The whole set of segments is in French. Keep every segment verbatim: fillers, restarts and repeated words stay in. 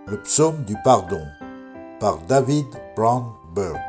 Le psaume du pardon par David Brown Burke.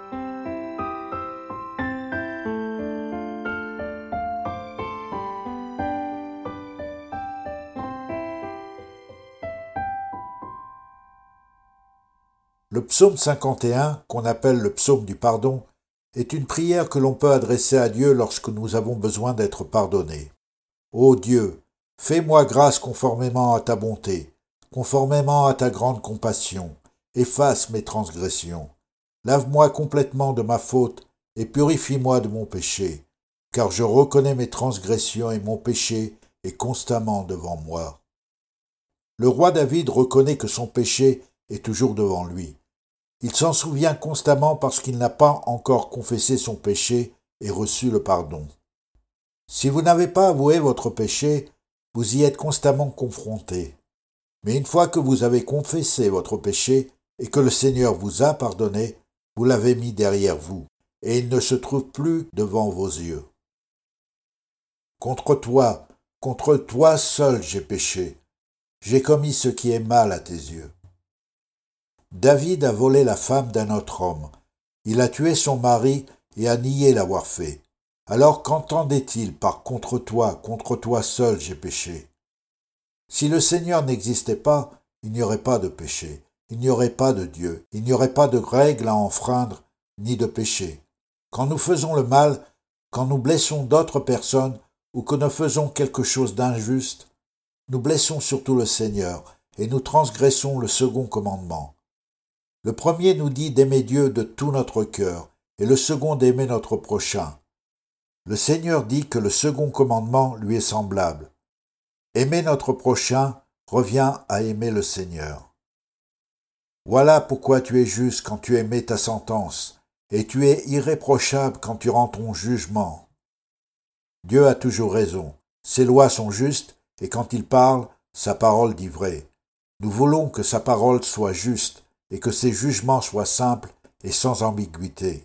Le psaume cinquante et un, qu'on appelle le psaume du pardon, est une prière que l'on peut adresser à Dieu lorsque nous avons besoin d'être pardonnés. Ô Dieu, fais-moi grâce conformément à ta bonté, conformément à ta grande compassion, efface mes transgressions. Lave-moi complètement de ma faute et purifie-moi de mon péché, car je reconnais mes transgressions et mon péché est constamment devant moi. Le roi David reconnaît que son péché est toujours devant lui. Il s'en souvient constamment parce qu'il n'a pas encore confessé son péché et reçu le pardon. Si vous n'avez pas avoué votre péché, vous y êtes constamment confronté. Mais une fois que vous avez confessé votre péché et que le Seigneur vous a pardonné, vous l'avez mis derrière vous, et il ne se trouve plus devant vos yeux. Contre toi, contre toi seul j'ai péché. J'ai commis ce qui est mal à tes yeux. David a volé la femme d'un autre homme. Il a tué son mari et a nié l'avoir fait. Alors qu'entendait-il par « contre toi, contre toi seul j'ai péché » ? Si le Seigneur n'existait pas, il n'y aurait pas de péché, il n'y aurait pas de Dieu, il n'y aurait pas de règles à enfreindre, ni de péché. Quand nous faisons le mal, quand nous blessons d'autres personnes ou que nous faisons quelque chose d'injuste, nous blessons surtout le Seigneur et nous transgressons le second commandement. Le premier nous dit d'aimer Dieu de tout notre cœur et le second d'aimer notre prochain. Le Seigneur dit que le second commandement lui est semblable. Aimer notre prochain revient à aimer le Seigneur. Voilà pourquoi tu es juste quand tu émets ta sentence, et tu es irréprochable quand tu rends ton jugement. Dieu a toujours raison, ses lois sont justes, et quand il parle, sa parole dit vrai. Nous voulons que sa parole soit juste, et que ses jugements soient simples et sans ambiguïté.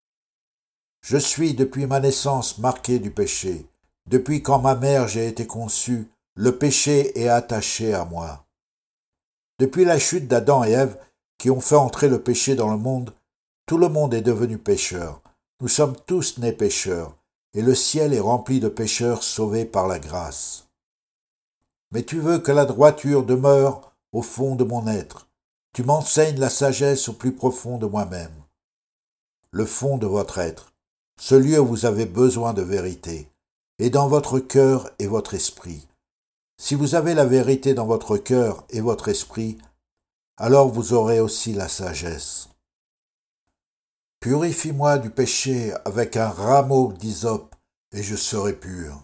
Je suis depuis ma naissance marqué du péché. Depuis quand ma mère j'ai été conçu, le péché est attaché à moi. Depuis la chute d'Adam et Ève, qui ont fait entrer le péché dans le monde, tout le monde est devenu pécheur. Nous sommes tous nés pécheurs, et le ciel est rempli de pécheurs sauvés par la grâce. Mais tu veux que la droiture demeure au fond de mon être. Tu m'enseignes la sagesse au plus profond de moi-même. Le fond de votre être, ce lieu où vous avez besoin de vérité, est dans votre cœur et votre esprit. Si vous avez la vérité dans votre cœur et votre esprit, alors vous aurez aussi la sagesse. Purifie-moi du péché avec un rameau d'hysope, et je serai pur.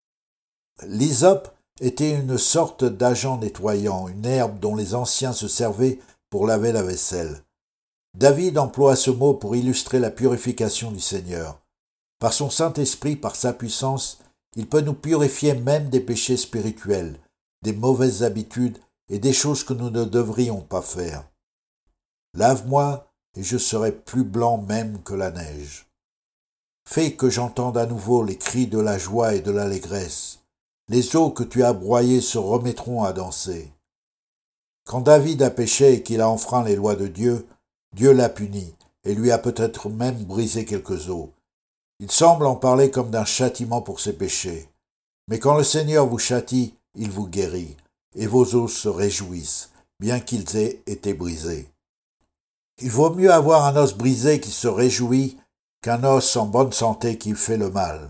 L'hysope était une sorte d'agent nettoyant, une herbe dont les anciens se servaient pour laver la vaisselle. David emploie ce mot pour illustrer la purification du Seigneur. Par son Saint-Esprit, par sa puissance, il peut nous purifier même des péchés spirituels, des mauvaises habitudes et des choses que nous ne devrions pas faire. Lave-moi et je serai plus blanc même que la neige. Fais que j'entende à nouveau les cris de la joie et de l'allégresse. Les eaux que tu as broyées se remettront à danser. Quand David a péché et qu'il a enfreint les lois de Dieu, Dieu l'a puni et lui a peut-être même brisé quelques os. Il semble en parler comme d'un châtiment pour ses péchés. Mais quand le Seigneur vous châtie, il vous guérit, et vos os se réjouissent, bien qu'ils aient été brisés. Il vaut mieux avoir un os brisé qui se réjouit qu'un os en bonne santé qui fait le mal.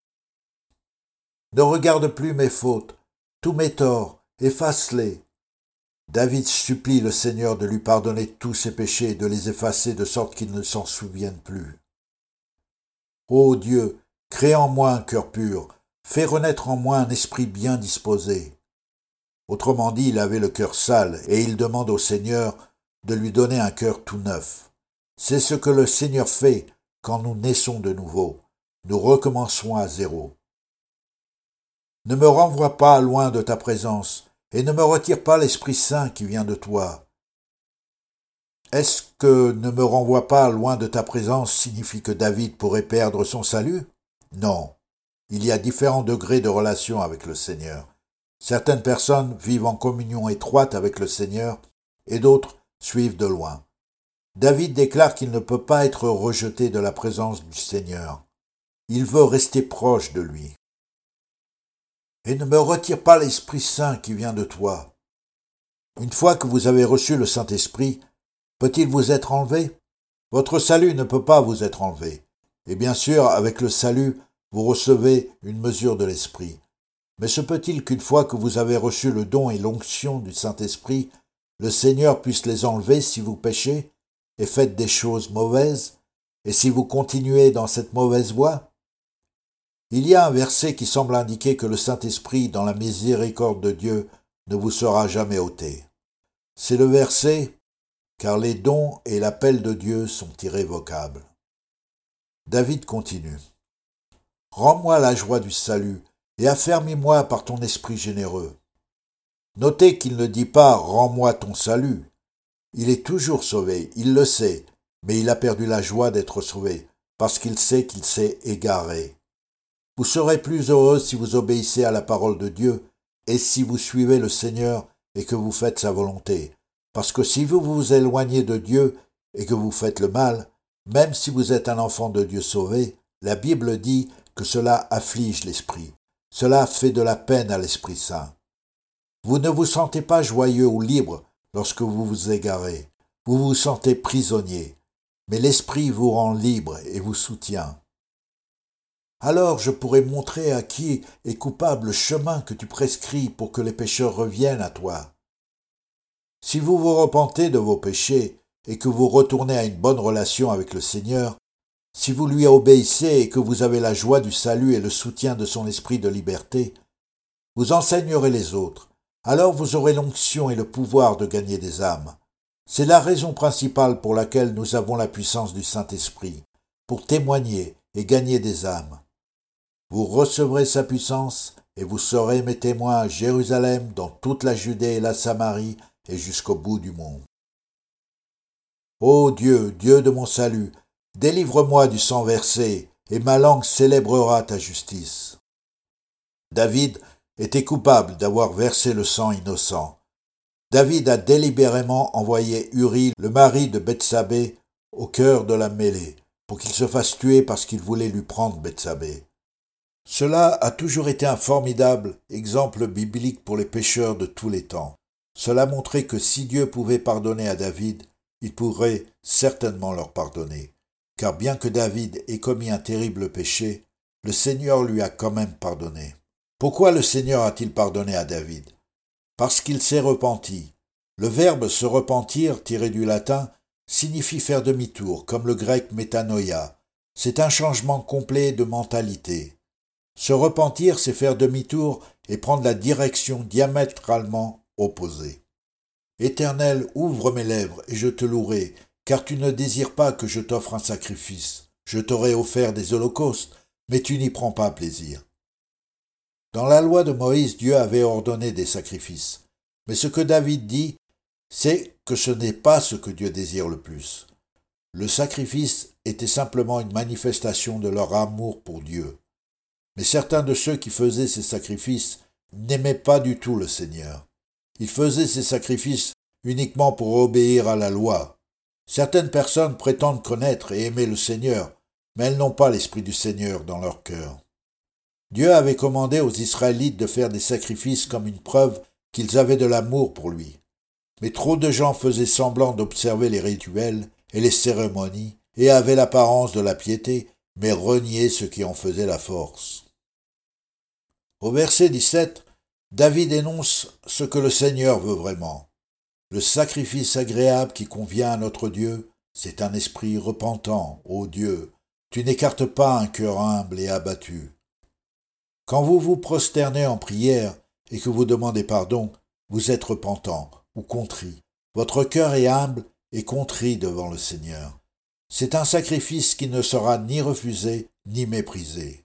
Ne regarde plus mes fautes, tous mes torts, efface-les. David supplie le Seigneur de lui pardonner tous ses péchés et de les effacer de sorte qu'il ne s'en souvienne plus. Ô Dieu, crée en moi un cœur pur, fais renaître en moi un esprit bien disposé. Autrement dit, il avait le cœur sale, et il demande au Seigneur de lui donner un cœur tout neuf. C'est ce que le Seigneur fait quand nous naissons de nouveau. Nous recommençons à zéro. Ne me renvoie pas loin de ta présence, et ne me retire pas l'Esprit Saint qui vient de toi. Est-ce que ne me renvoie pas loin de ta présence signifie que David pourrait perdre son salut ? Non. Il y a différents degrés de relation avec le Seigneur. Certaines personnes vivent en communion étroite avec le Seigneur et d'autres suivent de loin. David déclare qu'il ne peut pas être rejeté de la présence du Seigneur. Il veut rester proche de lui. « Et ne me retire pas l'Esprit Saint qui vient de toi. » Une fois que vous avez reçu le Saint-Esprit, peut-il vous être enlevé? Votre salut ne peut pas vous être enlevé. Et bien sûr, avec le salut, vous recevez une mesure de l'Esprit. Mais se peut-il qu'une fois que vous avez reçu le don et l'onction du Saint-Esprit, le Seigneur puisse les enlever si vous péchez et faites des choses mauvaises, et si vous continuez dans cette mauvaise voie? Il y a un verset qui semble indiquer que le Saint-Esprit, dans la miséricorde de Dieu, ne vous sera jamais ôté. C'est le verset « Car les dons et l'appel de Dieu sont irrévocables ». David continue. « Rends-moi la joie du salut, et affermis-moi par ton esprit généreux. » Notez qu'il ne dit pas « Rends-moi ton salut ». Il est toujours sauvé, il le sait, mais il a perdu la joie d'être sauvé, parce qu'il sait qu'il s'est égaré. Vous serez plus heureux si vous obéissez à la parole de Dieu et si vous suivez le Seigneur et que vous faites sa volonté. Parce que si vous vous éloignez de Dieu et que vous faites le mal, même si vous êtes un enfant de Dieu sauvé, la Bible dit que cela afflige l'esprit. Cela fait de la peine à l'Esprit Saint. Vous ne vous sentez pas joyeux ou libre lorsque vous vous égarez. Vous vous sentez prisonnier. Mais l'Esprit vous rend libre et vous soutient. Alors je pourrai montrer à qui est coupable le chemin que tu prescris pour que les pécheurs reviennent à toi. Si vous vous repentez de vos péchés et que vous retournez à une bonne relation avec le Seigneur, si vous lui obéissez et que vous avez la joie du salut et le soutien de son esprit de liberté, vous enseignerez les autres. Alors vous aurez l'onction et le pouvoir de gagner des âmes. C'est la raison principale pour laquelle nous avons la puissance du Saint-Esprit, pour témoigner et gagner des âmes. Vous recevrez sa puissance et vous serez mes témoins à Jérusalem, dans toute la Judée et la Samarie et jusqu'au bout du monde. Ô Dieu, Dieu de mon salut, délivre-moi du sang versé et ma langue célébrera ta justice. David était coupable d'avoir versé le sang innocent. David a délibérément envoyé Uri, le mari de Bethsabée, au cœur de la mêlée, pour qu'il se fasse tuer parce qu'il voulait lui prendre Bethsabée. Cela a toujours été un formidable exemple biblique pour les pécheurs de tous les temps. Cela montrait que si Dieu pouvait pardonner à David, il pourrait certainement leur pardonner. Car bien que David ait commis un terrible péché, le Seigneur lui a quand même pardonné. Pourquoi le Seigneur a-t-il pardonné à David? Parce qu'il s'est repenti. Le verbe se repentir, tiré du latin, signifie faire demi-tour, comme le grec métanoïa. C'est un changement complet de mentalité. Se repentir, c'est faire demi-tour et prendre la direction diamétralement opposée. Éternel, ouvre mes lèvres et je te louerai, car tu ne désires pas que je t'offre un sacrifice. Je t'aurais offert des holocaustes, mais tu n'y prends pas plaisir. Dans la loi de Moïse, Dieu avait ordonné des sacrifices. Mais ce que David dit, c'est que ce n'est pas ce que Dieu désire le plus. Le sacrifice était simplement une manifestation de leur amour pour Dieu. Mais certains de ceux qui faisaient ces sacrifices n'aimaient pas du tout le Seigneur. Ils faisaient ces sacrifices uniquement pour obéir à la loi. Certaines personnes prétendent connaître et aimer le Seigneur, mais elles n'ont pas l'Esprit du Seigneur dans leur cœur. Dieu avait commandé aux Israélites de faire des sacrifices comme une preuve qu'ils avaient de l'amour pour lui. Mais trop de gens faisaient semblant d'observer les rituels et les cérémonies et avaient l'apparence de la piété, mais reniaient ce qui en faisait la force. Au verset dix-sept, David énonce ce que le Seigneur veut vraiment. Le sacrifice agréable qui convient à notre Dieu, c'est un esprit repentant, ô Dieu. Tu n'écartes pas un cœur humble et abattu. Quand vous vous prosternez en prière et que vous demandez pardon, vous êtes repentant ou contrit. Votre cœur est humble et contrit devant le Seigneur. C'est un sacrifice qui ne sera ni refusé ni méprisé.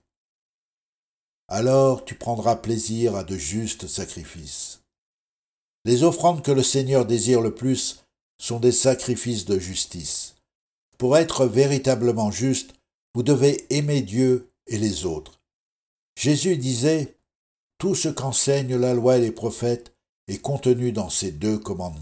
Alors tu prendras plaisir à de justes sacrifices. Les offrandes que le Seigneur désire le plus sont des sacrifices de justice. Pour être véritablement juste, vous devez aimer Dieu et les autres. Jésus disait « Tout ce qu'enseignent la loi et les prophètes est contenu dans ces deux commandements. »